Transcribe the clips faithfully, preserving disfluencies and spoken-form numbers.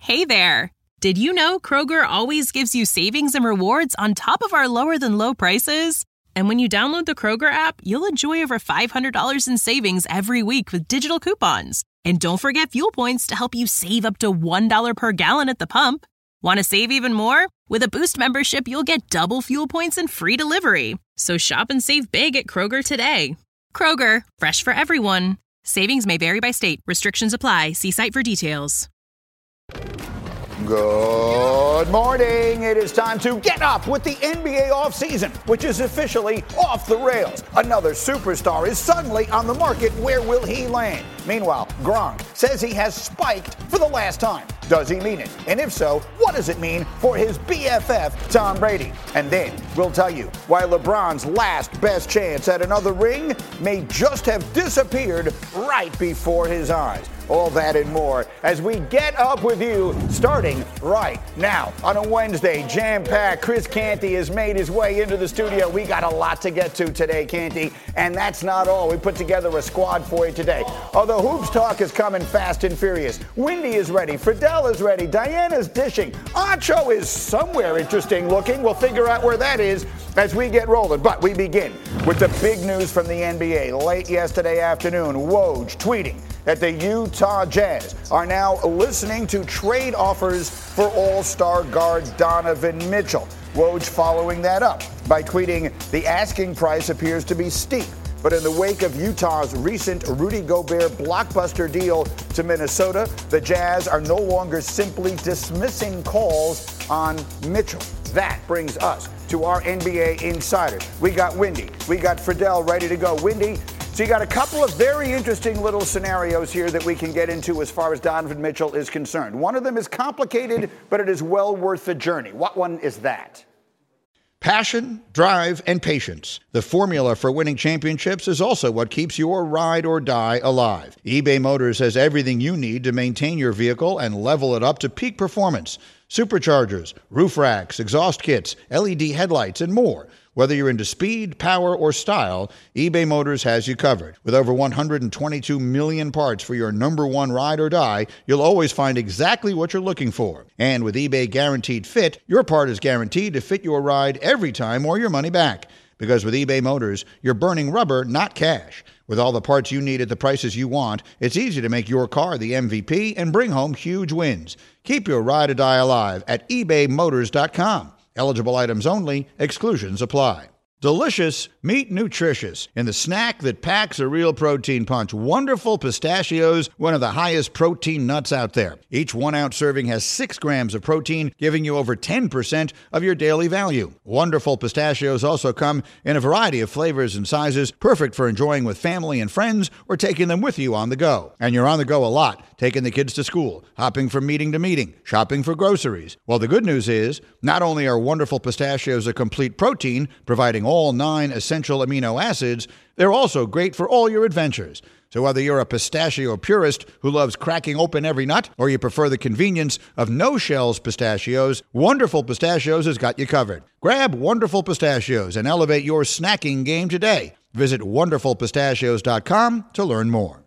Hey there! Did you know Kroger always gives you savings and rewards on top of our lower-than-low prices? And when you download the Kroger app, you'll enjoy over five hundred dollars in savings every week with digital coupons. And don't forget fuel points to help you save up to one dollar per gallon at the pump. Want to save even more? With a Boost membership, you'll get double fuel points and free delivery. So shop and save big at Kroger today. Kroger, fresh for everyone. Savings may vary by state. Restrictions apply. See site for details. Good morning. It is time to get up with the N B A offseason, which is officially off the rails. Another superstar is suddenly on the market. Where will he land? Meanwhile, Gronk says he has spiked for the last time. Does he mean it? And if so, what does it mean for his B F F, Tom Brady? And then we'll tell you why LeBron's last best chance at another ring may just have disappeared right before his eyes. All that and more as we get up with you starting right now on a Wednesday. Jam-packed. Chris Canty has made his way into the studio. We got a lot to get to today, Canty. And that's not all. We put together a squad for you today. Although Hoops Talk is coming fast and furious. Windy is ready. Friedel is ready. Diana's dishing. Acho is somewhere interesting looking. We'll figure out where that is as we get rolling. But we begin with the big news from the N B A. Late yesterday afternoon, Woj tweeting that the Utah Jazz are now listening to trade offers for All-Star guard Donovan Mitchell. Woj following that up by tweeting, the asking price appears to be steep. But in the wake of Utah's recent Rudy Gobert blockbuster deal to Minnesota, the Jazz are no longer simply dismissing calls on Mitchell. That brings us to our N B A insiders. We got Windy. We got Friedel ready to go. Windy, so you got a couple of very interesting little scenarios here that we can get into as far as Donovan Mitchell is concerned. One of them is complicated, but it is well worth the journey. What one is that? Passion, drive, and patience. The formula for winning championships is also what keeps your ride or die alive. eBay Motors has everything you need to maintain your vehicle and level it up to peak performance. Superchargers, roof racks, exhaust kits, L E D headlights, and more. Whether you're into speed, power, or style, eBay Motors has you covered. With over one hundred twenty-two million parts for your number one ride or die, you'll always find exactly what you're looking for. And with eBay Guaranteed Fit, your part is guaranteed to fit your ride every time or your money back. Because with eBay Motors, you're burning rubber, not cash. With all the parts you need at the prices you want, it's easy to make your car the M V P and bring home huge wins. Keep your ride or die alive at ebay motors dot com. Eligible items only. Exclusions apply. Delicious, meet nutritious. In the snack that packs a real protein punch, Wonderful Pistachios, one of the highest protein nuts out there. Each one-ounce serving has six grams of protein, giving you over ten percent of your daily value. Wonderful Pistachios also come in a variety of flavors and sizes, perfect for enjoying with family and friends or taking them with you on the go. And you're on the go a lot, taking the kids to school, hopping from meeting to meeting, shopping for groceries. Well, the good news is, not only are Wonderful Pistachios a complete protein, providing all nine essential amino acids, they're also great for all your adventures. So whether you're a pistachio purist who loves cracking open every nut, or you prefer the convenience of no-shells pistachios, Wonderful Pistachios has got you covered. Grab Wonderful Pistachios and elevate your snacking game today. Visit wonderful pistachios dot com to learn more.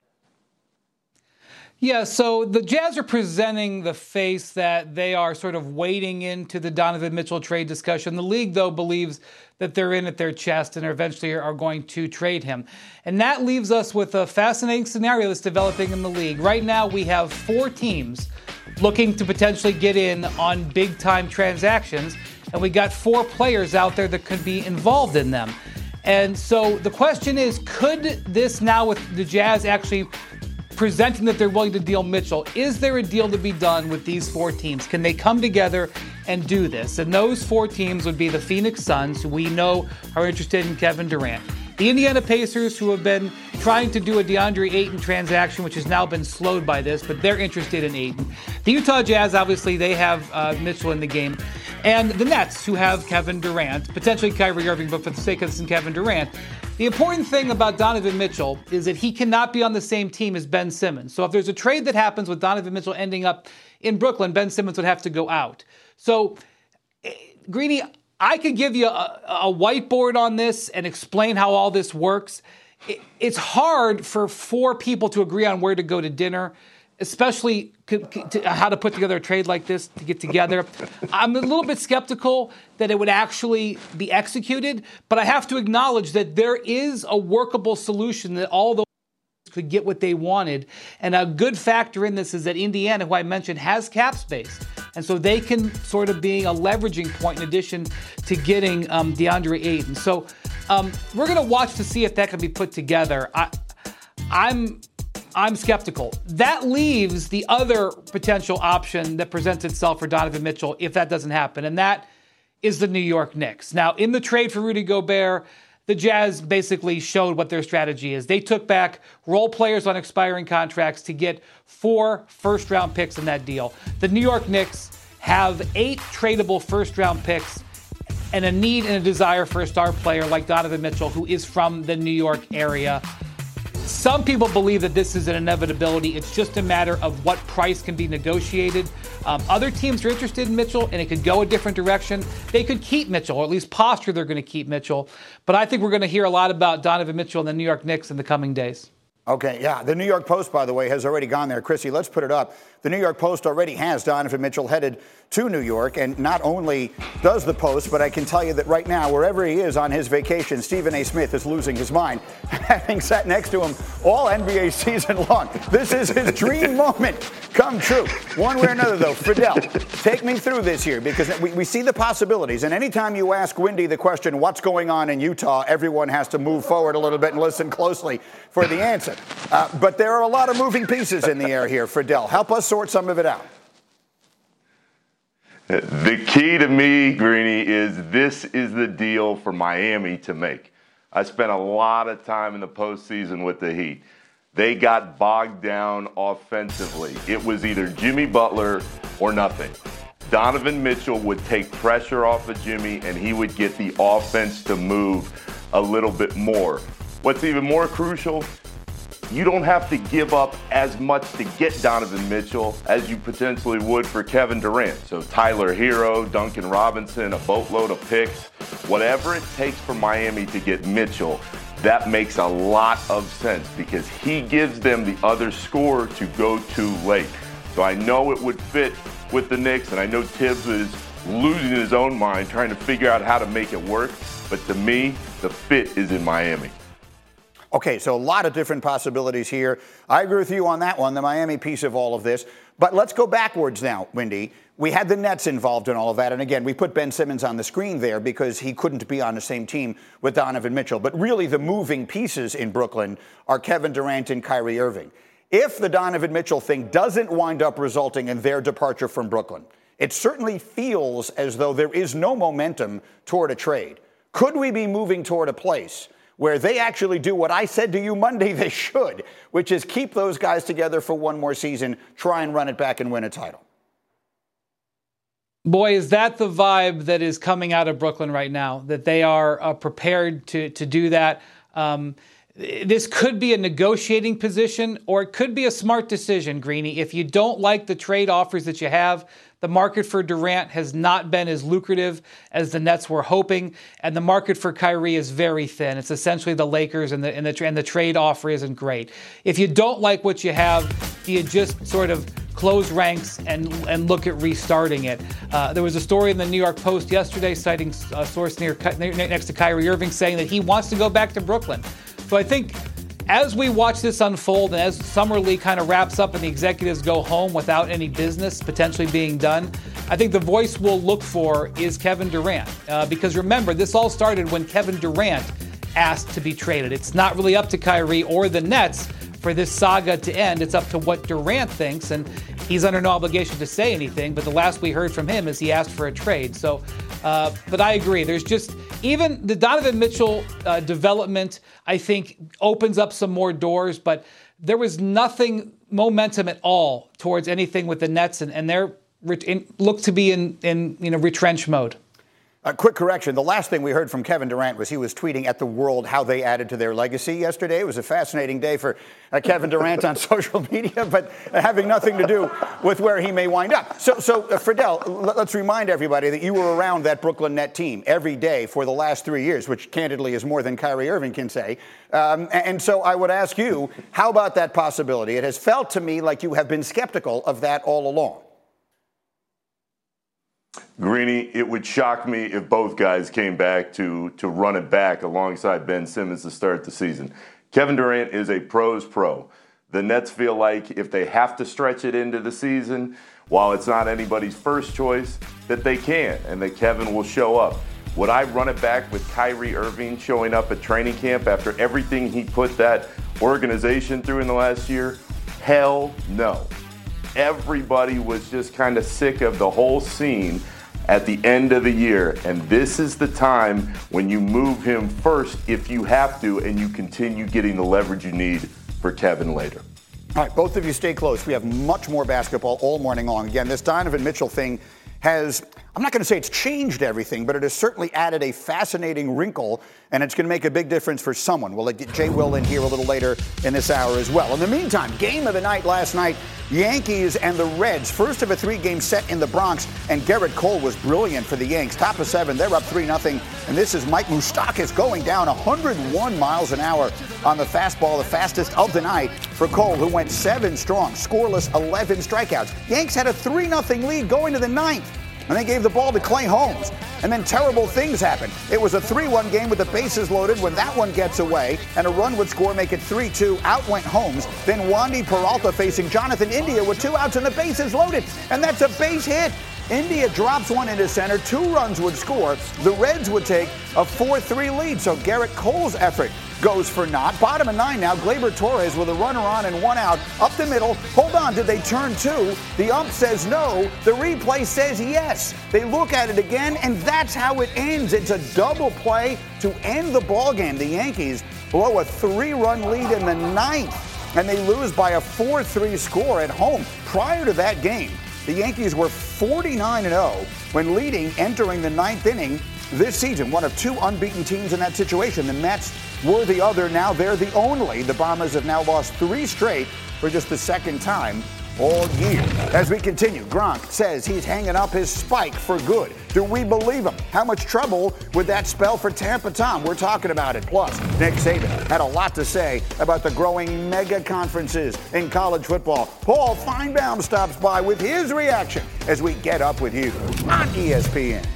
Yeah, so the Jazz are presenting the face that they are sort of wading into the Donovan Mitchell trade discussion. The league, though, believes that they're in at their chest and eventually are going to trade him. And that leaves us with a fascinating scenario that's developing in the league. Right now, we have four teams looking to potentially get in on big-time transactions, and we got four players out there that could be involved in them. And so the question is, could this now with the Jazz actually presenting that they're willing to deal Mitchell, is there a deal to be done with these four teams? Can they come together and do this? And those four teams would be the Phoenix Suns, who we know are interested in Kevin Durant, the Indiana Pacers, who have been trying to do a DeAndre Ayton transaction, which has now been slowed by this, but they're interested in Ayton. The Utah Jazz, obviously, they have uh, Mitchell in the game. And the Nets, who have Kevin Durant, potentially Kyrie Irving, but for the sake of this and Kevin Durant. The important thing about Donovan Mitchell is that he cannot be on the same team as Ben Simmons. So if there's a trade that happens with Donovan Mitchell ending up in Brooklyn, Ben Simmons would have to go out. So, Greeny, I could give you a, a whiteboard on this and explain how all this works. It, it's hard for four people to agree on where to go to dinner. especially to how to put together a trade like this to get together. I'm a little bit skeptical that it would actually be executed, but I have to acknowledge that there is a workable solution that all those could get what they wanted. And a good factor in this is that Indiana, who I mentioned, has cap space. And so they can sort of be a leveraging point in addition to getting um, DeAndre Ayton. So um, we're going to watch to see if that can be put together. I, I'm I'm skeptical. That leaves the other potential option that presents itself for Donovan Mitchell if that doesn't happen, and that is the New York Knicks. Now, in the trade for Rudy Gobert, the Jazz basically showed what their strategy is. They took back role players on expiring contracts to get four first-round picks in that deal. The New York Knicks have eight tradable first-round picks and a need and a desire for a star player like Donovan Mitchell, who is from the New York area. Some people believe that this is an inevitability. It's just a matter of what price can be negotiated. Um, other teams are interested in Mitchell, and it could go a different direction. They could keep Mitchell, or at least posture they're going to keep Mitchell. But I think we're going to hear a lot about Donovan Mitchell and the New York Knicks in the coming days. Okay, yeah. The New York Post, by the way, has already gone there. Chrissy, let's put it up. The New York Post already has Donovan Mitchell headed to New York. And not only does the Post, but I can tell you that right now, wherever he is on his vacation, Stephen A. Smith is losing his mind, having sat next to him all N B A season long. This is his dream moment come true. One way or another, though, Fidel, take me through this here, because we, we see the possibilities. And anytime you ask Windy the question, what's going on in Utah, everyone has to move forward a little bit and listen closely for the answer. Uh, but there are a lot of moving pieces in the air here, Fidel. Help us sort some of it out. The key to me, Greeny, is this is the deal for Miami to make. I spent a lot of time in the postseason with the Heat. They got bogged down offensively. It was either Jimmy Butler or nothing. Donovan Mitchell would take pressure off of Jimmy, and he would get the offense to move a little bit more. What's even more crucial, you don't have to give up as much to get Donovan Mitchell as you potentially would for Kevin Durant. So Tyler Hero, Duncan Robinson, a boatload of picks, whatever it takes for Miami to get Mitchell, that makes a lot of sense because he gives them the other scorer to go to late. So I know it would fit with the Knicks, and I know Tibbs is losing his own mind trying to figure out how to make it work. But to me, the fit is in Miami. Okay, so a lot of different possibilities here. I agree with you on that one, the Miami piece of all of this. But let's go backwards now, Windy. We had the Nets involved in all of that. And again, we put Ben Simmons on the screen there because he couldn't be on the same team with Donovan Mitchell. But really the moving pieces in Brooklyn are Kevin Durant and Kyrie Irving. If the Donovan Mitchell thing doesn't wind up resulting in their departure from Brooklyn, it certainly feels as though there is no momentum toward a trade. Could we be moving toward a place where they actually do what I said to you Monday they should, which is keep those guys together for one more season, try and run it back and win a title? Boy, is that the vibe that is coming out of Brooklyn right now, that they are uh, prepared to, to do that. Um, this could be a negotiating position, or it could be a smart decision, Greeny. If you don't like the trade offers that you have, the market for Durant has not been as lucrative as the Nets were hoping, and the market for Kyrie is very thin. It's essentially the Lakers, and the and the, and the trade offer isn't great. If you don't like what you have, do you just sort of close ranks and and look at restarting it? Uh, there was a story in the New York Post yesterday citing a source near next to Kyrie Irving saying that he wants to go back to Brooklyn. So I think as we watch this unfold and as Summer League kind of wraps up and the executives go home without any business potentially being done, I think the voice we'll look for is Kevin Durant. Uh, because remember, this all started when Kevin Durant asked to be traded. It's not really up to Kyrie or the Nets for this saga to end. It's up to what Durant thinks, and he's under no obligation to say anything, but the last we heard from him is he asked for a trade. So, uh, but I agree. There's just, even the Donovan Mitchell uh, development, I think, opens up some more doors, but there was nothing, momentum at all towards anything with the Nets, and, and they're in, look to be in, in you know retrench mode. A quick correction. The last thing we heard from Kevin Durant was he was tweeting at the world how they added to their legacy yesterday. It was a fascinating day for uh, Kevin Durant on social media, but having nothing to do with where he may wind up. So, so uh, Friedel, l- let's remind everybody that you were around that Brooklyn Net team every day for the last three years, which candidly is more than Kyrie Irving can say. Um, and so I would ask you, how about that possibility? It has felt to me like you have been skeptical of that all along. Greeny, it would shock me if both guys came back to, to run it back alongside Ben Simmons to start the season. Kevin Durant is a pro's pro. The Nets feel like if they have to stretch it into the season, while it's not anybody's first choice, that they can and that Kevin will show up. Would I run it back with Kyrie Irving showing up at training camp after everything he put that organization through in the last year? Hell no. Everybody was just kind of sick of the whole scene at the end of the year. And this is the time when you move him first if you have to, and you continue getting the leverage you need for Kevin later. All right, both of you stay close. We have much more basketball all morning long. Again, this Donovan Mitchell thing has, I'm not going to say it's changed everything, but it has certainly added a fascinating wrinkle, and it's going to make a big difference for someone. We'll get Jay Will in here a little later in this hour as well. In the meantime, game of the night last night, Yankees and the Reds. First of a three-game set in the Bronx, and Garrett Cole was brilliant for the Yanks. Top of seven, they're up three nothing, and this is Mike Moustakas going down one hundred one miles an hour on the fastball, the fastest of the night for Cole, who went seven strong, scoreless, eleven strikeouts. Yanks had a three nothing lead going to the ninth, and they gave the ball to Clay Holmes. And then terrible things happened. It was a three one game with the bases loaded. When that one gets away and a run would score, make it three two, out went Holmes. Then Wandy Peralta facing Jonathan India with two outs and the bases loaded. And that's a base hit. India drops one into center. Two runs would score. The Reds would take a four three lead. So Garrett Cole's effort goes for naught. Bottom of nine now. Gleyber Torres with a runner on and one out. Up the middle. Hold on. Did they turn two? The ump says no. The replay says yes. They look at it again, and that's how it ends. It's a double play to end the ball game. The Yankees blow a three-run lead in the ninth, and they lose by a four three score at home. Prior to that game, the Yankees were forty-nine and oh when leading entering the ninth inning this season. One of two unbeaten teams in that situation. The Mets were the other. Now they're the only. The Bombers have now lost three straight for just the second time all year. As we continue, Gronk says he's hanging up his spike for good. Do we believe him? How much trouble would that spell for Tampa Tom? We're talking about it. Plus, Nick Saban had a lot to say about the growing mega conferences in college football. Paul Feinbaum stops by with his reaction as we get up with you on E S P N.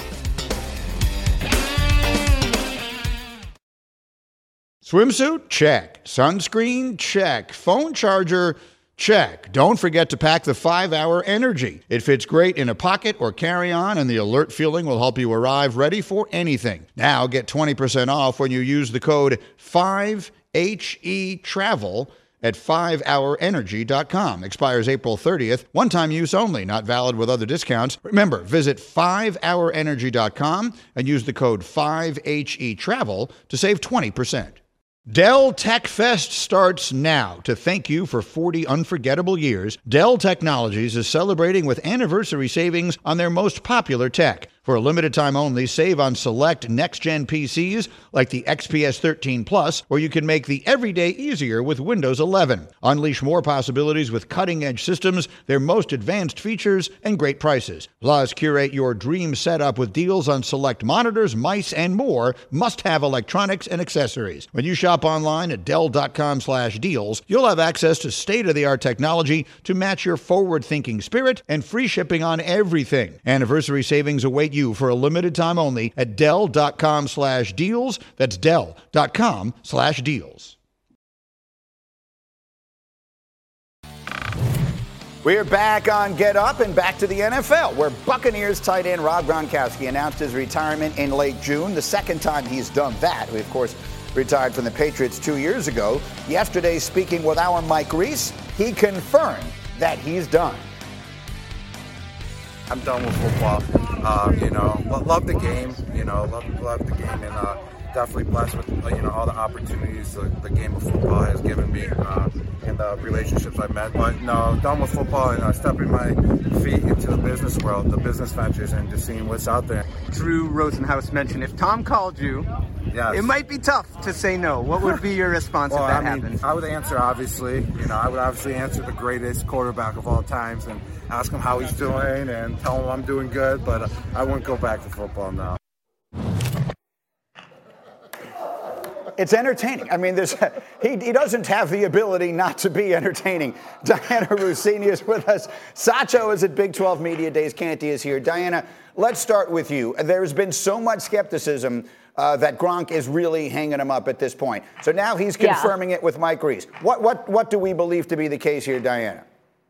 Swimsuit? Check. Sunscreen? Check. Phone charger? Check. Don't forget to pack the five hour Energy. It fits great in a pocket or carry-on, and the alert feeling will help you arrive ready for anything. Now get twenty percent off when you use the code five H E travel at five hour energy dot com. Expires April thirtieth. One-time use only. Not valid with other discounts. Remember, visit five hour energy dot com and use the code five H E travel to save twenty percent. Dell Tech Fest starts now. To thank you for forty unforgettable years, Dell Technologies is celebrating with anniversary savings on their most popular tech. For a limited time only, save on select next-gen P Cs like the X P S thirteen Plus, where you can make the everyday easier with Windows eleven. Unleash more possibilities with cutting-edge systems, their most advanced features, and great prices. Plus, curate your dream setup with deals on select monitors, mice, and more must-have electronics and accessories. When you shop online at Dell dot com slash deals, you'll have access to state-of-the-art technology to match your forward-thinking spirit and free shipping on everything. Anniversary savings await you for a limited time only at Dell dot com slash deals. That's Dell dot com slash deals. We're back on Get Up and back to the N F L, where Buccaneers tight end Rob Gronkowski announced his retirement in late June, the second time he's done that. We, of course, retired from the Patriots two years ago. Yesterday, speaking with our Mike Reese, he confirmed that he's done. I'm done with football. Uh, you know, love the game. You know, love love the game, and uh, definitely blessed with you know all the opportunities the, the game of football has given me uh, and the relationships I've met. But no, done with football and uh, stepping my feet into the business world, the business ventures, and just seeing what's out there. Drew Rosenhaus mentioned if Tom called you, yes. It might be tough to say no. What would be your response well, if that I mean, happens? I would answer, obviously. You know, I would obviously answer the greatest quarterback of all times and ask him how he's doing and tell him I'm doing good, but uh, I wouldn't go back to football now. It's entertaining. I mean, there's, he, he doesn't have the ability not to be entertaining. Diana Russini is with us. Sacho is at Big twelve Media Days. Canty is here. Diana, let's start with you. There's been so much skepticism uh, that Gronk is really hanging him up at this point. So now he's confirming yeah. it with Mike Reese. What, what, what do we believe to be the case here, Diana?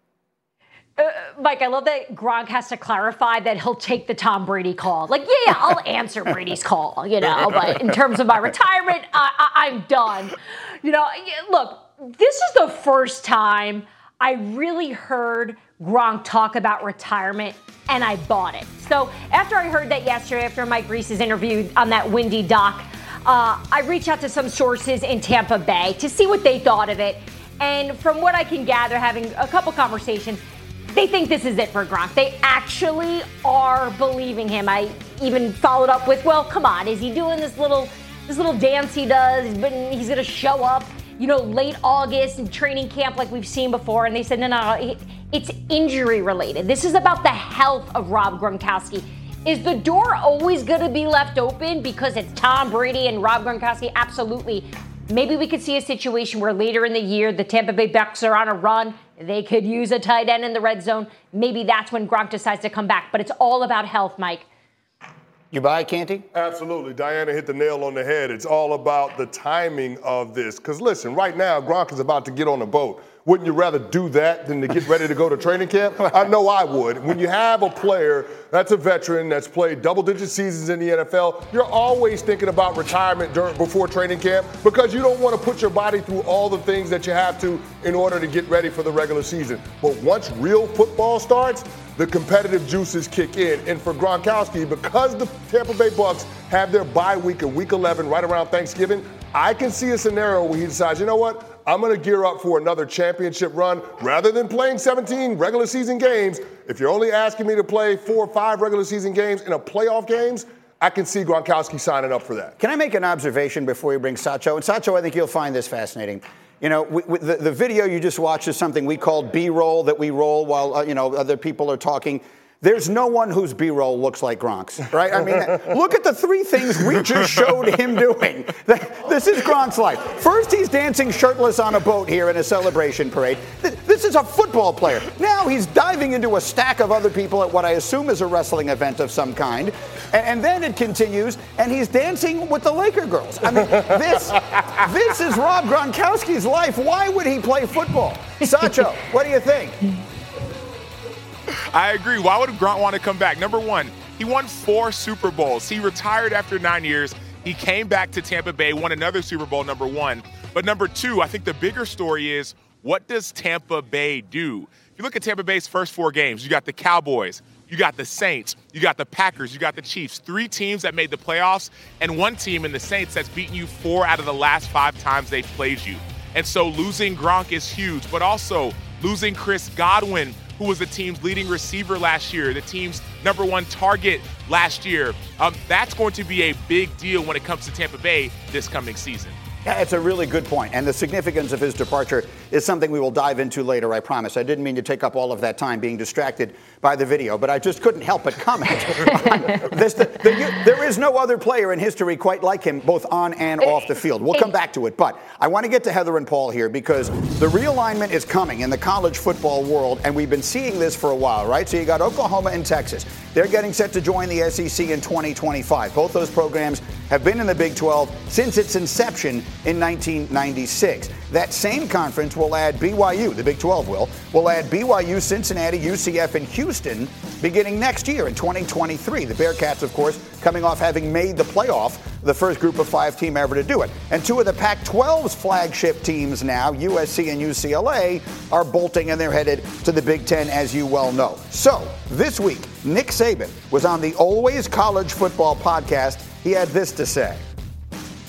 Uh, Mike, I love that Gronk has to clarify that he'll take the Tom Brady call. Like, yeah, yeah, I'll answer Brady's call, you know, but in terms of my retirement, I, I, I'm done. You know, look, this is the first time I really heard Gronk talk about retirement, and I bought it. So after I heard that yesterday, after Mike Reese's interview on that Windy Doc, uh, I reached out to some sources in Tampa Bay to see what they thought of it. And from what I can gather, having a couple conversations, they think this is it for Gronk. They actually are believing him. I even followed up with, well, come on, is he doing this little this little dance he does? He's, been, he's going to show up, you know, late August in training camp like we've seen before. And they said, no, no, it's injury related. This is about the health of Rob Gronkowski. Is the door always going to be left open because it's Tom Brady and Rob Gronkowski? Absolutely. Maybe we could see a situation where later in the year, the Tampa Bay Bucs are on a run. They could use a tight end in the red zone. Maybe that's when Gronk decides to come back. But it's all about health, Mike. You buy, Canty? Absolutely. Diana hit the nail on the head. It's all about the timing of this. Because, listen, right now, Gronk is about to get on a boat. Wouldn't you rather do that than to get ready to go to training camp? I know I would. When you have a player that's a veteran that's played double-digit seasons in the N F L, you're always thinking about retirement during, before training camp because you don't want to put your body through all the things that you have to in order to get ready for the regular season. But once real football starts, the competitive juices kick in. And for Gronkowski, because the Tampa Bay Bucs have their bye week in week eleven right around Thanksgiving, I can see a scenario where he decides, you know what? I'm going to gear up for another championship run. Rather than playing seventeen regular season games, if you're only asking me to play four or five regular season games in a playoff games, I can see Gronkowski signing up for that. Can I make an observation before we bring Sacho? And Sacho, I think you'll find this fascinating. You know, we, we, the, the video you just watched is something we call B-roll that we roll while, uh, you know, other people are talking. There's no one whose B-roll looks like Gronk's, right? I mean, look at the three things we just showed him doing. This is Gronk's life. First, he's dancing shirtless on a boat here in a celebration parade. This is a football player. Now he's diving into a stack of other people at what I assume is a wrestling event of some kind. And then it continues, and he's dancing with the Laker girls. I mean, this, this is Rob Gronkowski's life. Why would he play football? Sacho, what do you think? I agree. Why would Gronk want to come back? Number one, he won four Super Bowls. He retired after nine years. He came back to Tampa Bay, won another Super Bowl, number one. But number two, I think the bigger story is, what does Tampa Bay do? If you look at Tampa Bay's first four games, you got the Cowboys, you got the Saints, you got the Packers, you got the Chiefs. Three teams that made the playoffs, and one team in the Saints that's beaten you four out of the last five times they've played you. And so losing Gronk is huge, but also losing Chris Godwin, who was the team's leading receiver last year, the team's number one target last year. Um, that's going to be a big deal when it comes to Tampa Bay this coming season. Yeah, it's a really good point. And the significance of his departure is something we will dive into later, I promise. I didn't mean to take up all of that time being distracted by the video, but I just couldn't help but comment. this, the, the, there is no other player in history quite like him, both on and off the field. We'll come back to it, but I want to get to Heather and Paul here because the realignment is coming in the college football world, and we've been seeing this for a while, right? So you got Oklahoma and Texas. They're getting set to join the S E C in twenty twenty-five. Both those programs have been in the Big twelve since its inception in nineteen ninety-six. That same conference will add B Y U, the Big twelve will, will add B Y U, Cincinnati, U C F, and Houston beginning next year in twenty twenty-three. The Bearcats, of course, coming off having made the playoff, the first group of five team ever to do it. And two of the Pac twelve's flagship teams now, U S C and U C L A, are bolting and they're headed to the Big Ten, as you well know. So this week, Nick Saban was on the Always College Football podcast. He had this to say.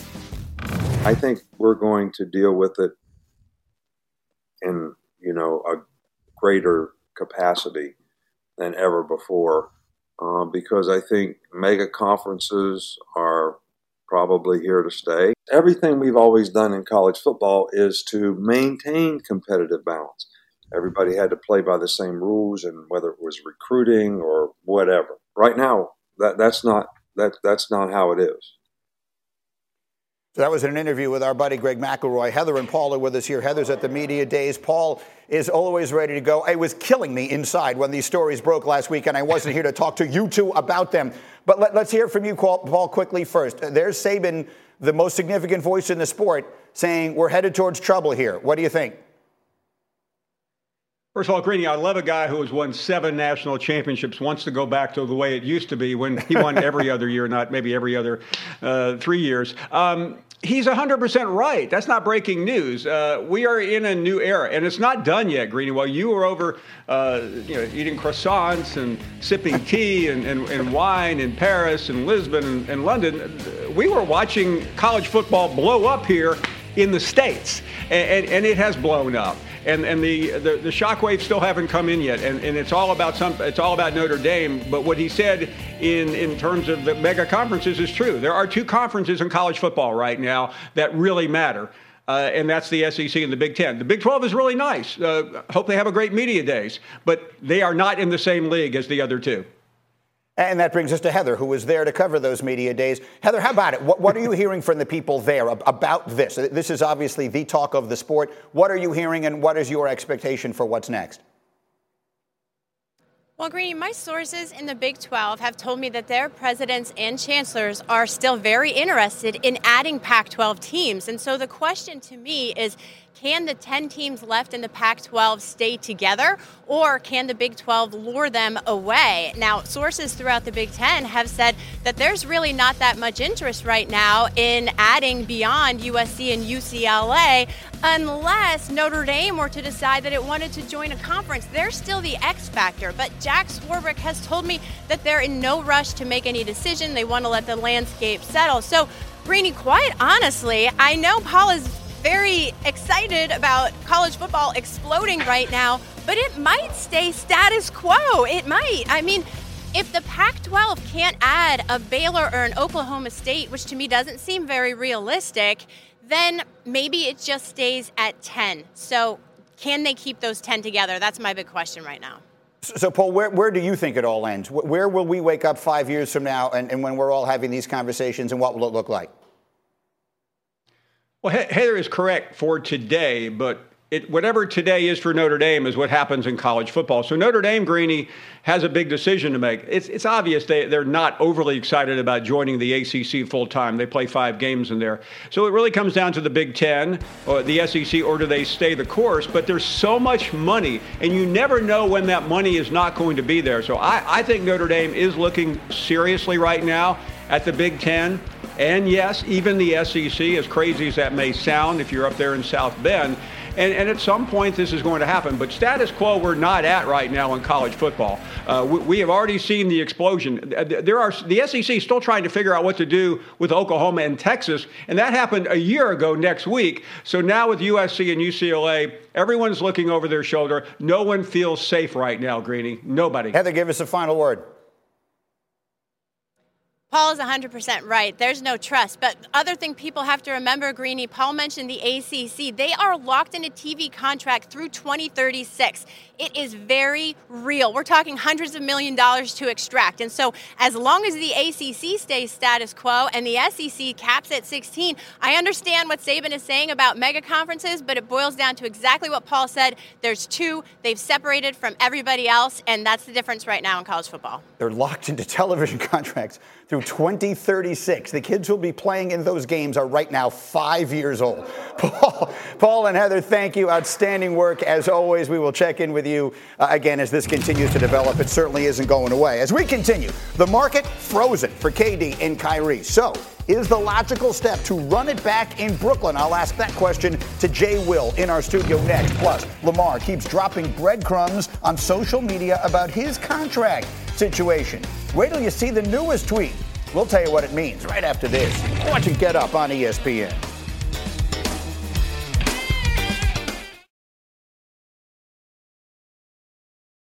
I think we're going to deal with it in, you know, a greater capacity than ever before, uh, because I think mega conferences are probably here to stay. Everything we've always done in college football is to maintain competitive balance. Everybody had to play by the same rules, and whether it was recruiting or whatever. Right now, that that's not that that's not how it is. So that was an interview with our buddy Greg McElroy. Heather and Paul are with us here. Heather's at the media days. Paul is always ready to go. It was killing me inside when these stories broke last week, and I wasn't here to talk to you two about them. But let, let's hear from you, Paul, quickly first. There's Saban, the most significant voice in the sport, saying we're headed towards trouble here. What do you think? First of all, Greeny, I love a guy who has won seven national championships, wants to go back to the way it used to be when he won every other year, not maybe every other uh, three years. Um, he's one hundred percent right. That's not breaking news. Uh, we are in a new era, and it's not done yet, Greeny. While you were over uh, you know, eating croissants and sipping tea and, and, and wine in Paris and Lisbon and, and London, we were watching college football blow up here in the States, and, and, and it has blown up. And and the, the the shockwaves still haven't come in yet, and, and it's all about some it's all about Notre Dame. But what he said in in terms of the mega conferences is true. There are two conferences in college football right now that really matter, uh, and that's the S E C and the Big Ten. The Big twelve is really nice. Uh, hope they have a great media days, but they are not in the same league as the other two. And that brings us to Heather, who was there to cover those media days. Heather, how about it? What, what are you hearing from the people there about this? This is obviously the talk of the sport. What are you hearing, and what is your expectation for what's next? Well, Greeny, my sources in the Big twelve have told me that their presidents and chancellors are still very interested in adding Pac twelve teams. And so the question to me is, can the ten teams left in the Pac twelve stay together, or can the Big twelve lure them away? Now, sources throughout the Big Ten have said that there's really not that much interest right now in adding beyond U S C and U C L A unless Notre Dame were to decide that it wanted to join a conference. They're still the X factor, but Jack Swarbrick has told me that they're in no rush to make any decision. They want to let the landscape settle. So, Greeny, quite honestly, I know Paul is very excited about college football exploding right now, but it might stay status quo. It might. I mean, if the Pac twelve can't add a Baylor or an Oklahoma State, which to me doesn't seem very realistic, then maybe it just stays at ten. So can they keep those ten together? That's my big question right now. So, Paul, where, where do you think it all ends? Where will we wake up five years from now, and, and when we're all having these conversations, and what will it look like? Well, Heather is correct for today, but it, whatever today is for Notre Dame is what happens in college football. So Notre Dame, Greeny, has a big decision to make. It's, it's obvious they, they're not overly excited about joining the A C C full-time. They play five games in there. So it really comes down to the Big Ten or the S E C, or do they stay the course? But there's so much money, and you never know when that money is not going to be there. So I, I think Notre Dame is looking seriously right now at the Big Ten. And yes, even the S E C, as crazy as that may sound if you're up there in South Bend. And, and at some point this is going to happen. But status quo we're not at right now in college football. Uh, we, we have already seen the explosion. There are the S E C is still trying to figure out what to do with Oklahoma and Texas. And that happened a year ago next week. So now with U S C and U C L A, everyone's looking over their shoulder. No one feels safe right now, Greeny. Nobody. Heather, give us a final word. Paul is one hundred percent right. There's no trust. But other thing people have to remember, Greeny, Paul mentioned the A C C. They are locked in a T V contract through twenty thirty-six. It is very real. We're talking hundreds of million dollars to extract. And so as long as the A C C stays status quo and the S E C caps at sixteen, I understand what Saban is saying about mega conferences, but it boils down to exactly what Paul said. There's two. They've separated from everybody else, and that's the difference right now in college football. They're locked into television contracts through twenty thirty-six. The kids who'll be playing in those games are right now five years old. Paul, Paul and Heather, thank you. Outstanding work. As always, we will check in with you uh, again as this continues to develop. It certainly isn't going away. As we continue, the market frozen for K D and Kyrie. So, is the logical step to run it back in Brooklyn? I'll ask that question to Jay Will in our studio next. Plus, Lamar keeps dropping breadcrumbs on social media about his contract situation. Wait till you see the newest tweet. We'll tell you what it means right after this. Watch it Get Up on E S P N.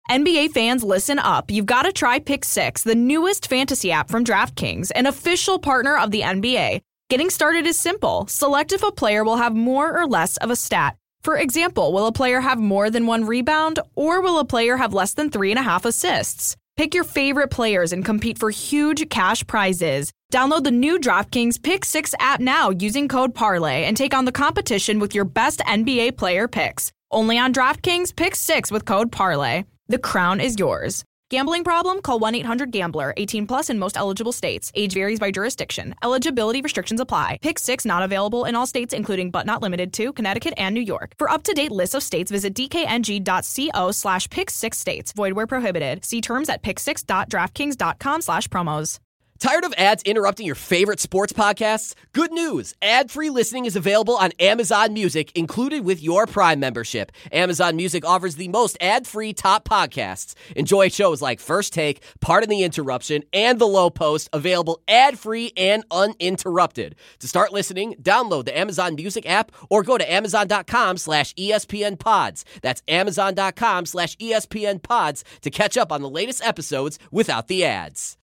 N B A fans, listen up. You've got to try Pick Six, the newest fantasy app from DraftKings, an official partner of the N B A. Getting started is simple. Select if a player will have more or less of a stat. For example, will a player have more than one rebound, or will a player have less than three and a half assists? Pick your favorite players and compete for huge cash prizes. Download the new DraftKings Pick Six app now using code Parlay and take on the competition with your best N B A player picks. Only on DraftKings Pick Six with code Parlay. The crown is yours. Gambling problem? Call one eight hundred gambler. eighteen plus in most eligible states. Age varies by jurisdiction. Eligibility restrictions apply. Pick Six not available in all states, including but not limited to Connecticut and New York. For up-to-date lists of states, visit dkng.co slash pick six states. Void where prohibited. See terms at pick six dot draftkings dot com slash promos. Tired of ads interrupting your favorite sports podcasts? Good news! Ad-free listening is available on Amazon Music, included with your Prime membership. Amazon Music offers the most ad-free top podcasts. Enjoy shows like First Take, Pardon the Interruption, and The Low Post, available ad-free and uninterrupted. To start listening, download the Amazon Music app or go to amazon.com slash ESPN pods. That's amazon.com slash ESPN pods to catch up on the latest episodes without the ads.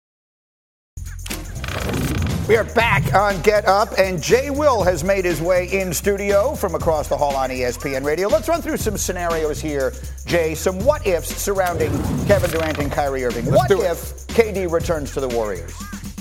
We are back on Get Up, and Jay Will has made his way in studio from across the hall on E S P N Radio. Let's run through some scenarios here, Jay, some what-ifs surrounding Kevin Durant and Kyrie Irving. Let's what if K D returns to the Warriors?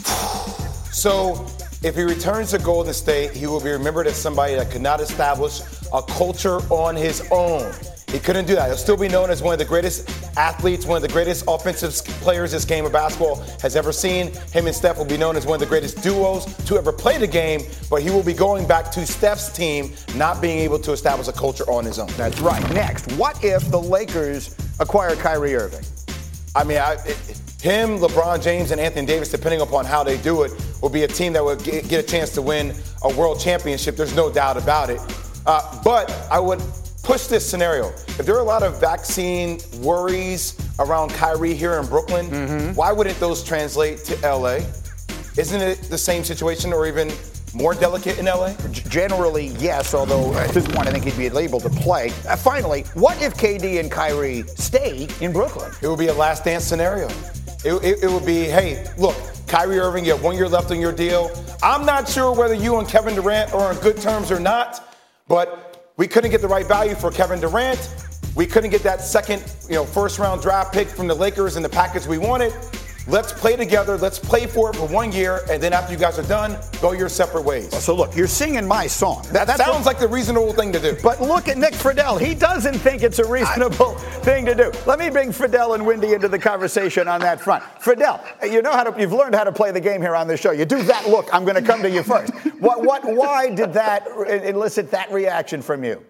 So, if he returns to Golden State, he will be remembered as somebody that could not establish a culture on his own. He couldn't do that. He'll still be known as one of the greatest athletes, one of the greatest offensive players this game of basketball has ever seen. Him and Steph will be known as one of the greatest duos to ever play the game, but he will be going back to Steph's team, not being able to establish a culture on his own. That's right. Next, what if the Lakers acquire Kyrie Irving? I mean, I, it, him, LeBron James, and Anthony Davis, depending upon how they do it, will be a team that will get, get a chance to win a world championship. There's no doubt about it. Uh, but I would push this scenario. If there are a lot of vaccine worries around Kyrie here in Brooklyn, mm-hmm. why wouldn't those translate to L A? Isn't it the same situation or even more delicate in L A? Generally, yes, although at this point I think he'd be able to play. Uh, finally, what if K D and Kyrie stay in Brooklyn? It would be a last dance scenario. It, it, it would be, hey, look, Kyrie Irving, you have one year left on your deal. I'm not sure whether you and Kevin Durant are on good terms or not, but we couldn't get the right value for Kevin Durant. We couldn't get that second, you know, first round draft pick from the Lakers in the package we wanted. Let's play together. Let's play for it for one year, and then after you guys are done, go your separate ways. So look, you're singing my song. That, that sounds what, like the reasonable thing to do. But look at Nick Friedel. He doesn't think it's a reasonable I, thing to do. Let me bring Friedel and Wendy into the conversation on that front. Friedel, you know how to. You've learned how to play the game here on this show. You do that look. I'm going to come to you first. What? What? Why did that elicit that reaction from you?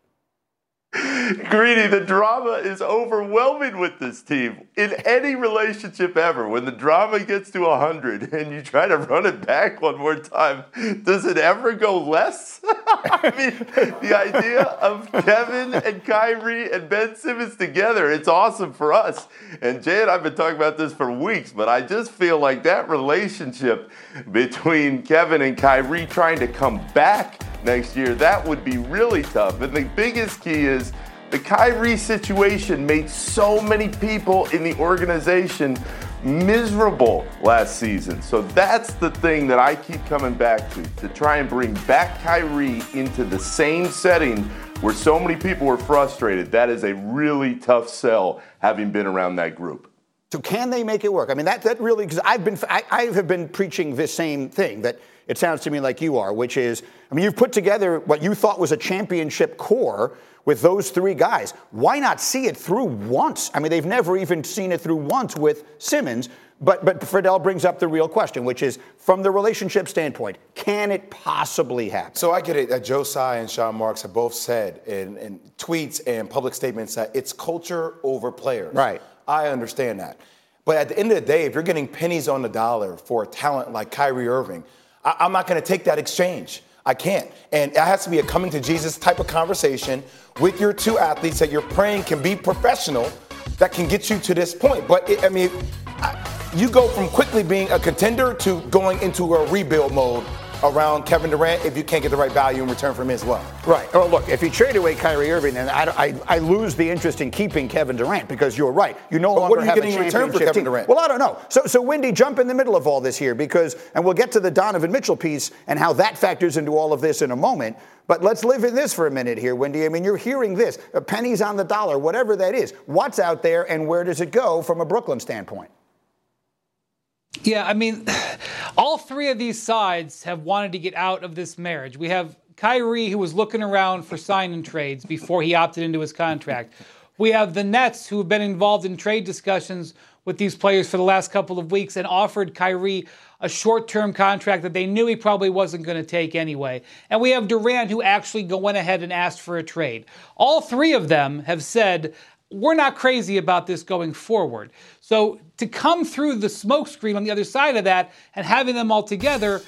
Greeny, the drama is overwhelming with this team. In any relationship ever, when the drama gets to one hundred and you try to run it back one more time, does it ever go less? I mean, the idea of Kevin and Kyrie and Ben Simmons together, it's awesome for us. And Jay and I have been talking about this for weeks, but I just feel like that relationship between Kevin and Kyrie trying to come back next year, that would be really tough. And the biggest key is the Kyrie situation made so many people in the organization miserable last season. So that's the thing that I keep coming back to, to try and bring back Kyrie into the same setting where so many people were frustrated. That is a really tough sell, having been around that group. So can they make it work? I mean, that that really, because I've been, I, I have been preaching this same thing that it sounds to me like you are, which is, I mean, you've put together what you thought was a championship core with those three guys. Why not see it through once? I mean, they've never even seen it through once with Simmons. But but Friedel brings up the real question, which is, from the relationship standpoint, can it possibly happen? So I get it that Joe Tsai and Sean Marks have both said in, in tweets and public statements that it's culture over players. Right. I understand that. But at the end of the day, if you're getting pennies on the dollar for a talent like Kyrie Irving, I, I'm not going to take that exchange. I can't. And it has to be a coming to Jesus type of conversation with your two athletes that you're praying can be professional that can get you to this point. But, it, I mean, I, you go from quickly being a contender to going into a rebuild mode around Kevin Durant if you can't get the right value in return from him as well. Right. Oh, look, if you trade away Kyrie Irving, then I, I, I lose the interest in keeping Kevin Durant because you're right. You no but longer what are you have getting a in return for Kevin team. Durant? Well, I don't know. So, so Wendy, jump in the middle of all this here because, and we'll get to the Donovan Mitchell piece and how that factors into all of this in a moment. But let's live in this for a minute here, Wendy. I mean, you're hearing this, pennies on the dollar, whatever that is. What's out there and where does it go from a Brooklyn standpoint? Yeah, I mean, all three of these sides have wanted to get out of this marriage. We have Kyrie, who was looking around for sign-and trades before he opted into his contract. We have the Nets, who have been involved in trade discussions with these players for the last couple of weeks and offered Kyrie a short-term contract that they knew he probably wasn't going to take anyway. And we have Durant, who actually went ahead and asked for a trade. All three of them have said, we're not crazy about this going forward. So to come through the smokescreen on the other side of that and having them all together,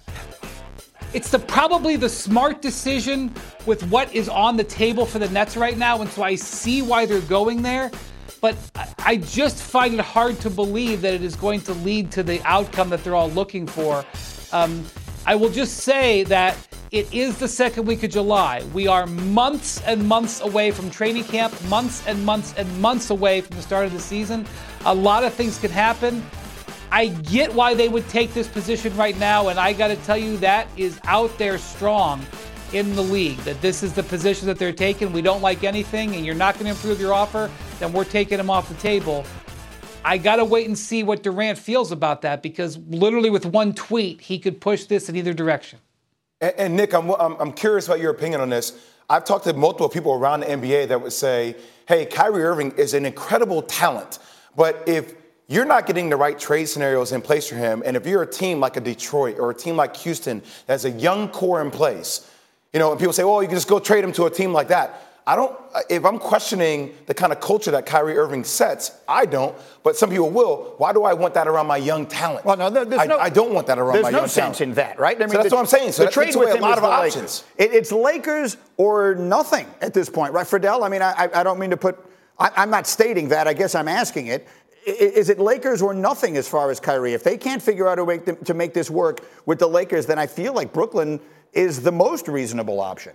it's the, probably the smart decision with what is on the table for the Nets right now. And so I see why they're going there. But I just find it hard to believe that it is going to lead to the outcome that they're all looking for. Um, I will just say that it is the second week of July. We are months and months away from training camp, months and months and months away from the start of the season. A lot of things can happen. I get why they would take this position right now, and I got to tell you that is out there strong in the league, that this is the position that they're taking. We don't like anything, and you're not going to improve your offer, then we're taking them off the table. I got to wait and see what Durant feels about that, because literally with one tweet, he could push this in either direction. And, and Nick, I'm, I'm, I'm curious about your opinion on this. I've talked to multiple people around the N B A that would say, hey, Kyrie Irving is an incredible talent, but if you're not getting the right trade scenarios in place for him, and if you're a team like a Detroit or a team like Houston that has a young core in place, you know, and people say, well, you can just go trade him to a team like that. I don't, if I'm questioning the kind of culture that Kyrie Irving sets, I don't, but some people will. Why do I want that around my young talent? Well, no, there's I, no, I don't want that around my no young talent. There's no sense in that, right? I mean, so that's the, what I'm saying. So the that trade takes away with a lot of Lakers. options. It, it's Lakers or nothing at this point, right, Friedel? I mean, I, I don't mean to put, I, I'm not stating that. I guess I'm asking it. Is it Lakers or nothing as far as Kyrie? If they can't figure out a way to, to make this work with the Lakers, then I feel like Brooklyn is the most reasonable option.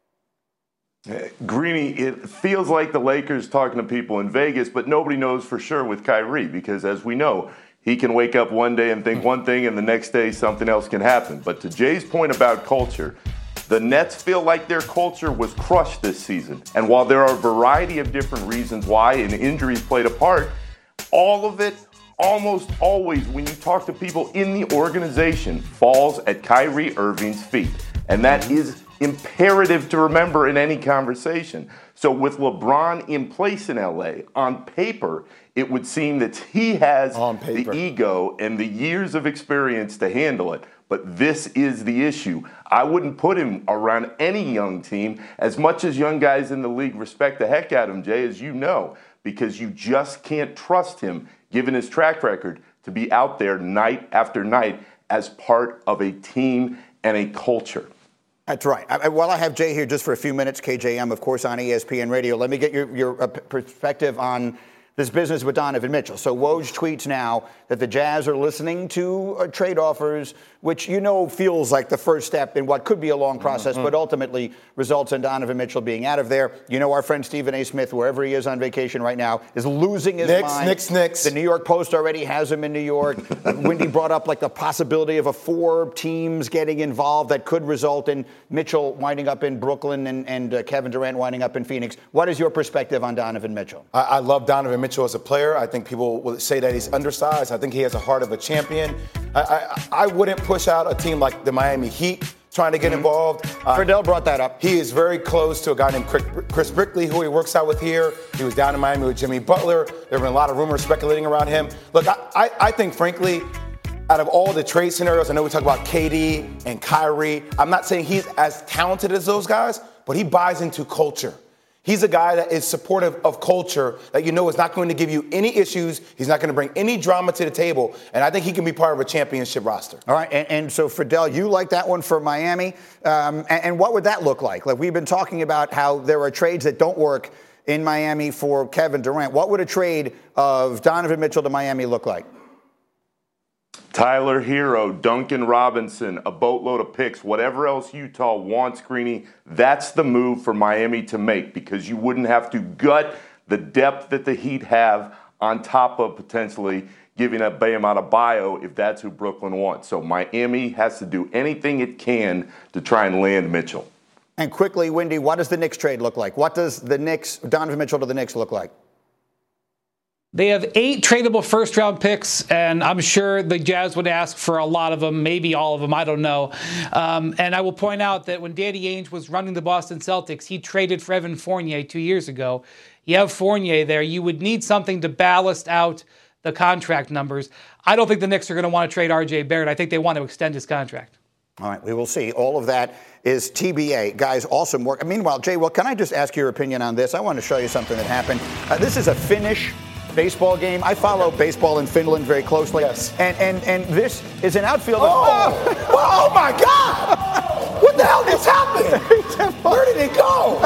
Greeny, it feels like the Lakers talking to people in Vegas, but nobody knows for sure with Kyrie because, as we know, he can wake up one day and think one thing and the next day something else can happen. But to Jay's point about culture, the Nets feel like their culture was crushed this season. And while there are a variety of different reasons why, and injuries played a part, all of it, almost always, when you talk to people in the organization, falls at Kyrie Irving's feet. And that is imperative to remember in any conversation. So with LeBron in place in L A, on paper, it would seem that he has the ego and the years of experience to handle it. But this is the issue. I wouldn't put him around any young team, as much as young guys in the league respect the heck out of him, Jay, as you know, because you just can't trust him, given his track record, to be out there night after night as part of a team and a culture. That's right. I, while I have Jay here just for a few minutes, K J M, of course, on E S P N Radio, let me get your, your uh, perspective on this business with Donovan Mitchell. So Woj tweets now that the Jazz are listening to uh, trade offers, which you know feels like the first step in what could be a long process, mm-hmm. but ultimately results in Donovan Mitchell being out of there. You know our friend Stephen A. Smith, wherever he is on vacation right now, is losing his Knicks, mind. Knicks, Knicks. The New York Post already has him in New York. Wendy brought up like the possibility of a four teams getting involved that could result in Mitchell winding up in Brooklyn and, and uh, Kevin Durant winding up in Phoenix. What is your perspective on Donovan Mitchell? I, I love Donovan Mitchell as a player. I think people will say that he's undersized. I think he has a heart of a champion. I, I, I wouldn't push out a team like the Miami Heat trying to get mm-hmm. involved. Uh, Friedel brought that up. He is very close to a guy named Chris Brickley, who he works out with here. He was down in Miami with Jimmy Butler. There have been a lot of rumors speculating around him. Look, I, I, I think, frankly, out of all the trade scenarios, I know we talk about K D and Kyrie. I'm not saying he's as talented as those guys, but he buys into culture. He's a guy that is supportive of culture that you know is not going to give you any issues. He's not going to bring any drama to the table. And I think he can be part of a championship roster. All right. And, and so, Friedel, you like that one for Miami. Um, and, and what would that look like? Like, we've been talking about how there are trades that don't work in Miami for Kevin Durant. What would a trade of Donovan Mitchell to Miami look like? Tyler Hero, Duncan Robinson, a boatload of picks, whatever else Utah wants, Greeny, that's the move for Miami to make because you wouldn't have to gut the depth that the Heat have on top of potentially giving up Bam Adebayo if that's who Brooklyn wants. So Miami has to do anything it can to try and land Mitchell. And quickly, Windy, what does the Knicks trade look like? What does the Knicks, Donovan Mitchell to the Knicks look like? They have eight tradable first-round picks, and I'm sure the Jazz would ask for a lot of them, maybe all of them, I don't know. Um, and I will point out that when Danny Ainge was running the Boston Celtics, he traded for Evan Fournier two years ago. You have Fournier there. You would need something to ballast out the contract numbers. I don't think the Knicks are going to want to trade R J Barrett. I think they want to extend his contract. All right, we will see. All of that is T B A. Guys, awesome work. Meanwhile, Jay, well, can I just ask your opinion on this? I want to show you something that happened. Uh, this is a Finnish baseball game. I follow baseball in Finland very closely. Yes. And and and this is an outfielder. Oh, oh, oh my God! What the hell just happened? Where did it go?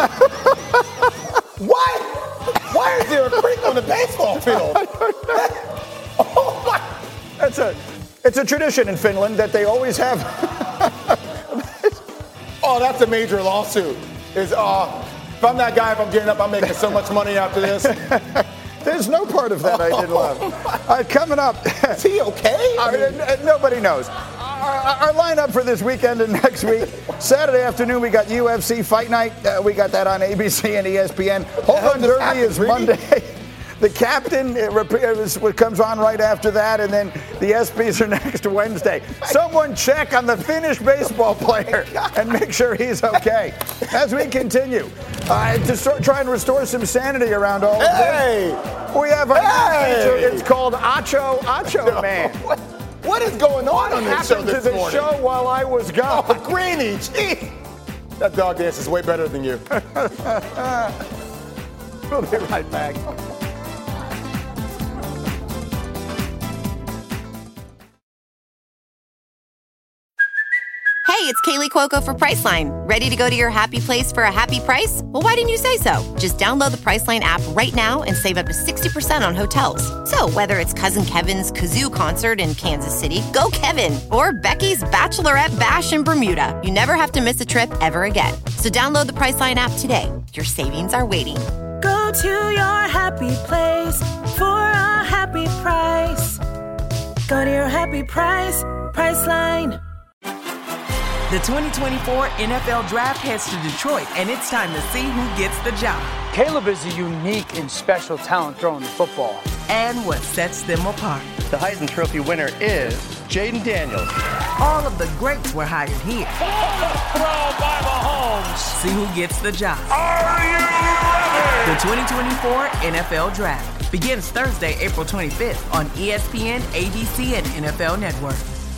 Why? Why is there a creek on the baseball field? Oh my! That's a it's a tradition in Finland that they always have. Oh, that's a major lawsuit. Is uh, if I'm that guy, if I'm getting up, I'm making so much money after this. There's no part of that I didn't love. Uh, coming up. Is he okay? Uh, nobody knows. Our, our lineup for this weekend and next week. Saturday afternoon, we got U F C Fight Night. Uh, we got that on A B C and E S P N. Home Run Derby is Monday. The Captain it rep- it comes on right after that, and then the ESPYs are next Wednesday. Someone check on the Finnish baseball player and make sure he's okay. As we continue uh, to start trying to restore some sanity around all of hey! this, we have our hey! feature. It's called Acho Acho Man. What, what is going on what on this show this to the morning? show while I was gone? Oh, Greeny, gee. That dog dance is way better than you. We'll be right back. Hey, it's Kaylee Cuoco for Priceline. Ready to go to your happy place for a happy price? Well, why didn't you say so? Just download the Priceline app right now and save up to sixty percent on hotels. So whether it's Cousin Kevin's Kazoo Concert in Kansas City, go Kevin, or Becky's Bachelorette Bash in Bermuda, you never have to miss a trip ever again. So download the Priceline app today. Your savings are waiting. Go to your happy place for a happy price. Go to your happy price, Priceline. The twenty twenty-four N F L Draft heads to Detroit, and it's time to see who gets the job. Caleb is a unique and special talent throwing the football. And what sets them apart. The Heisman Trophy winner is Jaden Daniels. All of the greats were hired here. Throw by Mahomes. See who gets the job. Are you ready? The twenty twenty-four N F L Draft begins Thursday, April twenty-fifth on E S P N, A B C, and N F L Network.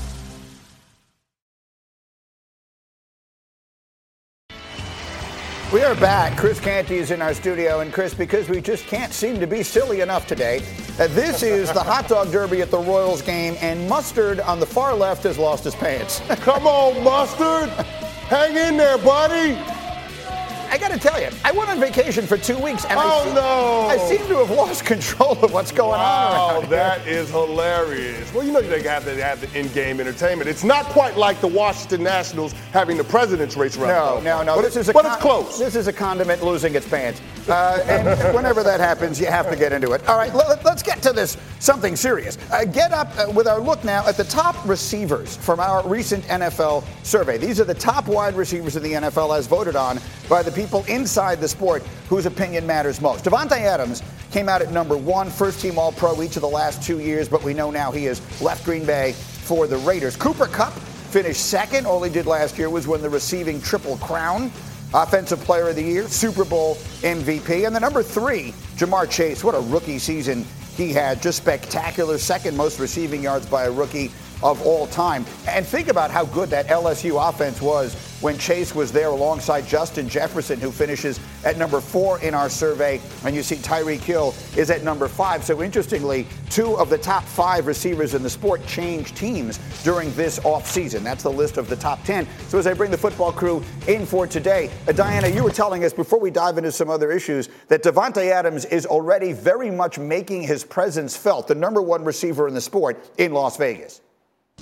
We are back. Chris Canty is in our studio. And Chris, because we just can't seem to be silly enough today, uh, this is the hot dog derby at the Royals game, and Mustard on the far left has lost his pants. Come on, Mustard. Hang in there, buddy. I got to tell you, I went on vacation for two weeks, and oh, I, seem, no. I seem to have lost control of what's going wow, on around that here. is hilarious. Well, you know they have to have the in-game entertainment. It's not quite like the Washington Nationals having the president's race around. No, though. no, no. But, this it, is a but con- it's close. This is a condiment losing its pants. Uh, and whenever that happens, you have to get into it. All right, let, let's get to this something serious. Uh, get up uh, with our look now at the top receivers from our recent N F L survey. These are the top wide receivers in the N F L as voted on by the people inside the sport whose opinion matters most. Davante Adams came out at number one, first team All-Pro each of the last two years, but we know now he has left Green Bay for the Raiders. Cooper Kupp finished second. All he did last year was win the receiving Triple Crown. Offensive Player of the Year, Super Bowl M V P. And the number three, Jamar Chase. What a rookie season he had. Just spectacular. Second most receiving yards by a rookie of all time. And think about how good that L S U offense was when Chase was there alongside Justin Jefferson, who finishes at number four in our survey. And you see Tyreek Hill is at number five. So interestingly, two of the top five receivers in the sport changed teams during this offseason. That's the list of the top ten. So as I bring the football crew in for today, uh, Diana, you were telling us before we dive into some other issues that Davante Adams is already very much making his presence felt, the number one receiver in the sport in Las Vegas.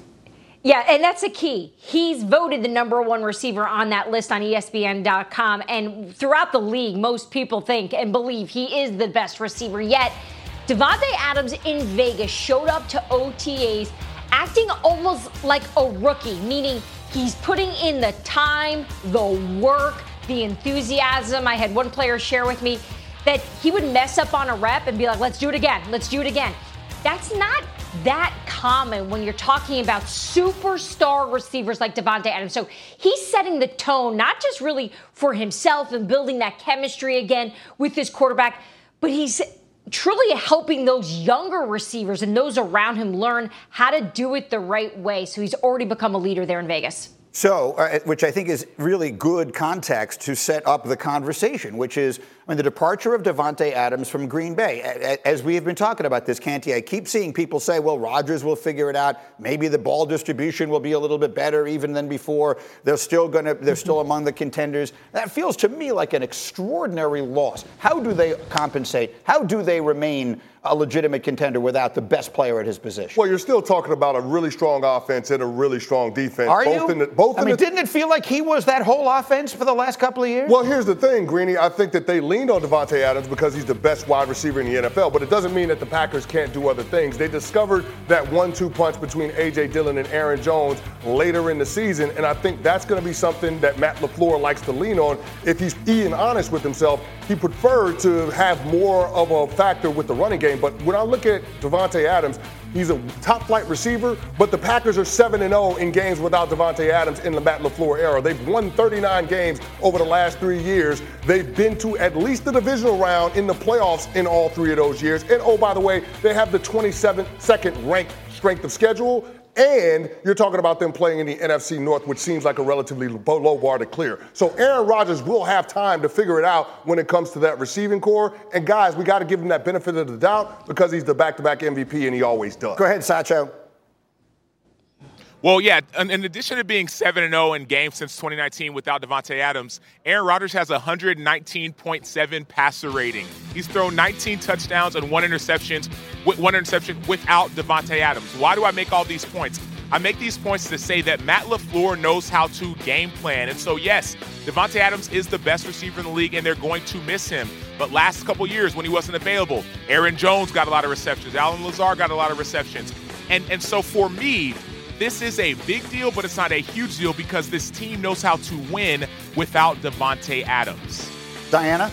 Yeah, and that's the key. He's voted the number one receiver on that list on E S P N dot com. And throughout the league, most people think and believe he is the best receiver yet. Davante Adams in Vegas showed up to O T As acting almost like a rookie, meaning he's putting in the time, the work, the enthusiasm. I had one player share with me that he would mess up on a rep and be like, let's do it again, let's do it again. That's not that common when you're talking about superstar receivers like Davante Adams. So he's setting the tone, not just really for himself and building that chemistry again with his quarterback, but he's truly helping those younger receivers and those around him learn how to do it the right way. So he's already become a leader there in Vegas. So, uh, which I think is really good context to set up the conversation, which is, I mean, the departure of Davante Adams from Green Bay. As we have been talking about this, Canty, I keep seeing people say, well, Rodgers will figure it out. Maybe the ball distribution will be a little bit better even than before. They're still going to, they're still among the contenders. That feels to me like an extraordinary loss. How do they compensate? How do they remain a legitimate contender without the best player at his position? Well, you're still talking about a really strong offense and a really strong defense. Are both you? In the, both I in mean, the, didn't it feel like he was that whole offense for the last couple of years? Well, here's the thing, Greeny. I think that they leaned on Davante Adams because he's the best wide receiver in the N F L, but it doesn't mean that the Packers can't do other things. They discovered that one two punch between A J Dillon and Aaron Jones later in the season, and I think that's going to be something that Matt LaFleur likes to lean on. If he's being honest with himself, he preferred to have more of a factor with the running game. But when I look at Davante Adams, he's a top-flight receiver, but the Packers are seven and oh in games without Davante Adams in the Matt LaFleur era. They've won thirty-nine games over the last three years. They've been to at least the divisional round in the playoffs in all three of those years. And, oh, by the way, they have the twenty-second ranked strength of schedule. And you're talking about them playing in the N F C North, which seems like a relatively low bar to clear. So Aaron Rodgers will have time to figure it out when it comes to that receiving core. And, guys, we got to give him that benefit of the doubt because he's the back-to-back M V P, and he always does. Go ahead, Sacho. Well, yeah, in addition to being seven and oh in games since twenty nineteen without Davante Adams, Aaron Rodgers has a one nineteen point seven passer rating. He's thrown nineteen touchdowns and one interception, one interception without Davante Adams. Why do I make all these points? I make these points to say that Matt LaFleur knows how to game plan. And so, yes, Davante Adams is the best receiver in the league, and they're going to miss him. But last couple years when he wasn't available, Aaron Jones got a lot of receptions. Allen Lazard got a lot of receptions. And, and so for me, this is a big deal, but it's not a huge deal because this team knows how to win without Davante Adams. Diana?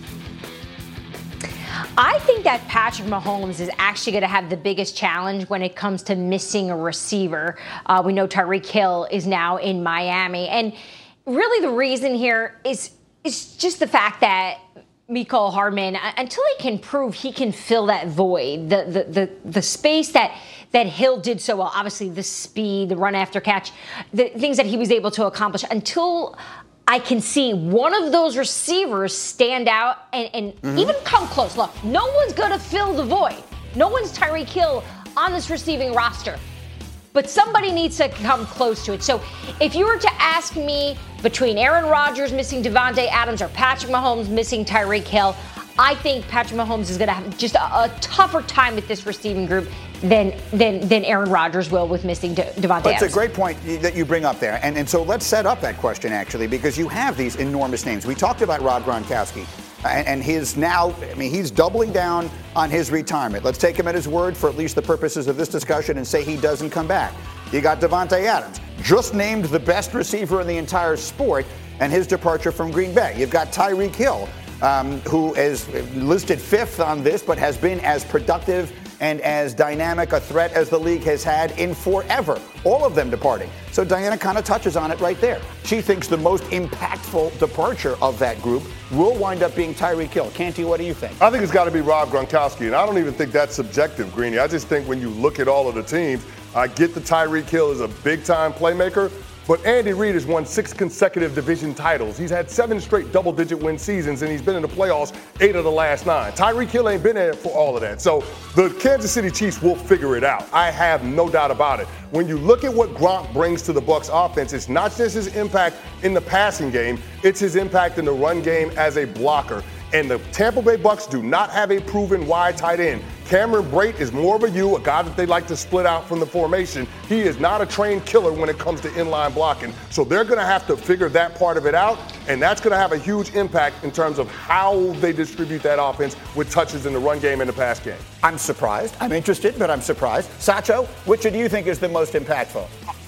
I think that Patrick Mahomes is actually going to have the biggest challenge when it comes to missing a receiver. Uh, we know Tyreek Hill is now in Miami. And really the reason here is, is just the fact that Mecole Hardman, until he can prove he can fill that void, the the the, the space that that Hill did so well, obviously the speed, the run after catch, the things that he was able to accomplish, until I can see one of those receivers stand out and, and mm-hmm. even come close. Look, no one's going to fill the void. No one's Tyreek Hill on this receiving roster. But somebody needs to come close to it. So if you were to ask me between Aaron Rodgers missing Davante Adams or Patrick Mahomes missing Tyreek Hill, I think Patrick Mahomes is going to have just a, a tougher time with this receiving group than than than Aaron Rodgers will with missing De- Davante Adams. That's a great point that you bring up there. And, and so let's set up that question, actually, because you have these enormous names. We talked about Rob Gronkowski. And, and his now, I mean, he's doubling down on his retirement. Let's take him at his word for at least the purposes of this discussion and say he doesn't come back. You got Davante Adams, just named the best receiver in the entire sport, and his departure from Green Bay. You've got Tyreek Hill, um, who is listed fifth on this, but has been as productive and as dynamic a threat as the league has had in forever. All of them departing. So Diana kind of touches on it right there. She thinks the most impactful departure of that group will wind up being Tyreek Hill. Canty, what do you think? I think it's got to be Rob Gronkowski, and I don't even think that's subjective, Greeny. I just think when you look at all of the teams, I get the Tyreek Hill is a big-time playmaker, but Andy Reid has won six consecutive division titles. He's had seven straight double-digit win seasons, and he's been in the playoffs eight of the last nine. Tyreek Hill ain't been there for all of that. So the Kansas City Chiefs will figure it out. I have no doubt about it. When you look at what Gronk brings to the Bucs offense, it's not just his impact in the passing game, it's his impact in the run game as a blocker. And the Tampa Bay Bucs do not have a proven wide tight end. Cameron Brate is more of a U, a guy that they like to split out from the formation. He is not a trained killer when it comes to inline blocking. So they're going to have to figure that part of it out, and that's going to have a huge impact in terms of how they distribute that offense with touches in the run game and the pass game. I'm surprised. I'm interested, but I'm surprised. Sacho, which do you think is the most impactful?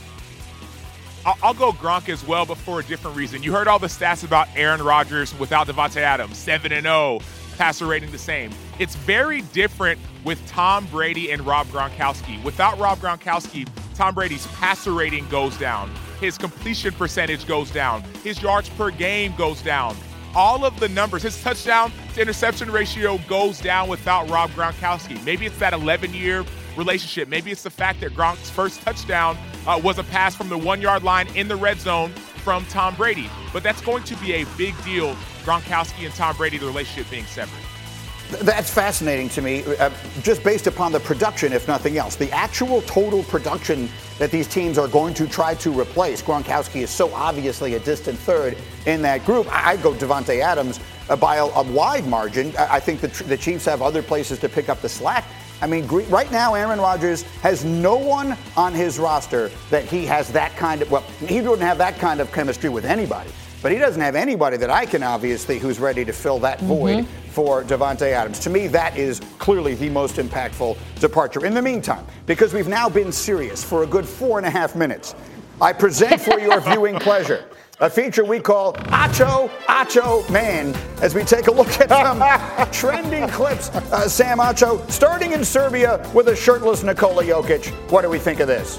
I'll go Gronk as well, but for a different reason. You heard all the stats about Aaron Rodgers without Davante Adams, seven and oh, passer rating the same. It's very different with Tom Brady and Rob Gronkowski. Without Rob Gronkowski, Tom Brady's passer rating goes down. His completion percentage goes down. His yards per game goes down. All of the numbers, his touchdown to interception ratio goes down without Rob Gronkowski. Maybe it's that eleven-year relationship. Maybe it's the fact that Gronk's first touchdown uh, was a pass from the one-yard line in the red zone from Tom Brady. But that's going to be a big deal, Gronkowski and Tom Brady, the relationship being severed. That's fascinating to me, uh, just based upon the production, if nothing else. The actual total production that these teams are going to try to replace. Gronkowski is so obviously a distant third in that group. I- I'd go Davante Adams uh, by a, a wide margin. I, I think the, tr- the Chiefs have other places to pick up the slack. I mean, gre- right now, Aaron Rodgers has no one on his roster that he has that kind of, well, he wouldn't have that kind of chemistry with anybody. But he doesn't have anybody that I can obviously who's ready to fill that void mm-hmm. for Davante Adams. To me, that is clearly the most impactful departure. In the meantime, because we've now been serious for a good four and a half minutes, I present for your viewing pleasure a feature we call Acho, Acho Man, as we take a look at some trending clips. Uh, Sam Acho, starting in Serbia with a shirtless Nikola Jokic. What do we think of this?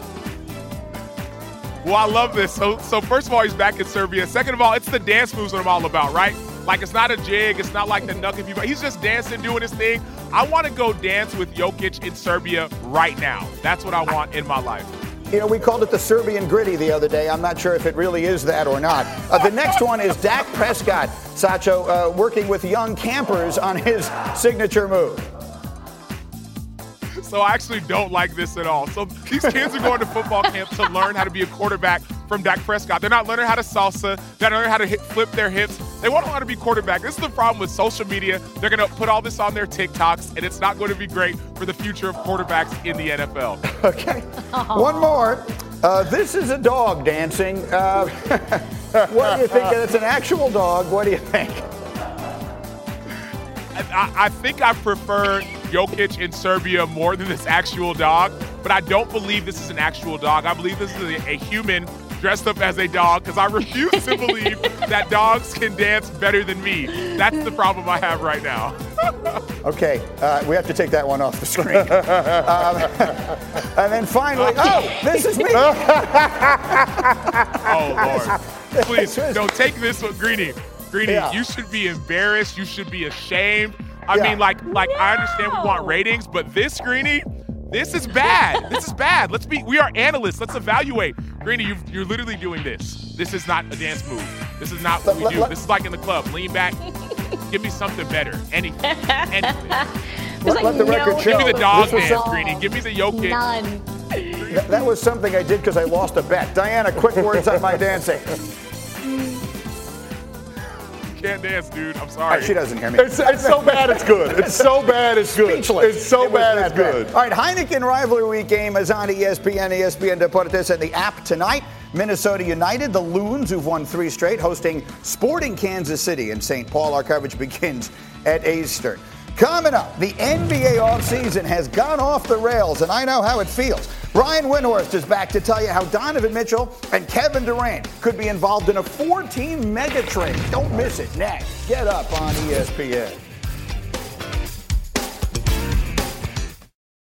Well, I love this. So, so first of all, he's back in Serbia. Second of all, it's the dance moves that I'm all about, right? Like, it's not a jig. It's not like the knucking people. He's just dancing, doing his thing. I want to go dance with Jokic in Serbia right now. That's what I want in my life. You know, we called it the Serbian gritty the other day. I'm not sure if it really is that or not. Uh, the next one is Dak Prescott, Sacho, uh, working with young campers on his signature move. So I actually don't like this at all. So these kids are going to football camp to learn how to be a quarterback from Dak Prescott. They're not learning how to salsa. They're not learning how to hit, flip their hips. They want to learn how to be quarterback. This is the problem with social media. They're going to put all this on their TikToks, and it's not going to be great for the future of quarterbacks in the N F L. Okay. One more. Uh, this is a dog dancing. Uh, what do you think? It's an actual dog. What do you think? I, I think I prefer Jokic in Serbia more than this actual dog, but I don't believe this is an actual dog. I believe this is a, a human dressed up as a dog, because I refuse to believe that dogs can dance better than me. That's the problem I have right now. Okay, uh, we have to take that one off the screen. um, and then finally, oh, this is me. Oh, Lord. Please, don't take this with Greeny. Greeny, Yeah. you should be embarrassed. You should be ashamed. I Yeah. mean, like, like I understand we want ratings, but this, Greeny, this is bad. This is bad. Let's be, we are analysts. Let's evaluate. Greeny, you've, you're literally doing this. This is not a dance move. This is not what we do. This is like in the club. Lean back. Give me something better. Anything. Anything. Let, let the record show. Give me the dog This was dance, some- Greeny. Give me the Jokic. None. Th- that was something I did because I lost a bet. Diana, quick words on my dancing. Can't dance, dude. I'm All sorry. right, she doesn't hear me. It's, it's so bad it's good. It's so bad it's good. Speechless. It's so It was bad that it's good. All right, Heineken Rivalry Week game is on E S P N, E S P N Deportes, and the app tonight. Minnesota United, the Loons, who've won three straight, hosting Sporting Kansas City in Saint Paul. Our coverage begins at Eastern. Coming up, the N B A offseason has gone off the rails, and I know how it feels. Brian Windhorst is back to tell you how Donovan Mitchell and Kevin Durant could be involved in a four-team mega trade. Don't miss it next. Get up on E S P N.